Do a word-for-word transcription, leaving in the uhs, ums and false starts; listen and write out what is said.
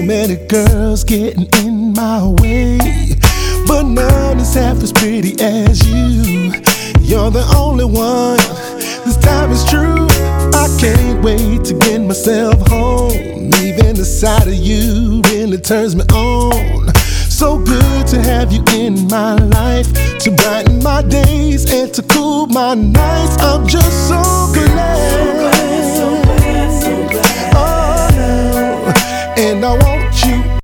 many girls getting in my way, but none is half as pretty as you. You're the only one, this time is true. I can't wait to get myself home. Even the sight of you really turns me on. So good to have you in my life, to brighten my days and to cool my nights. I'm just so glad, so glad, so glad, so glad. Oh no, and I want you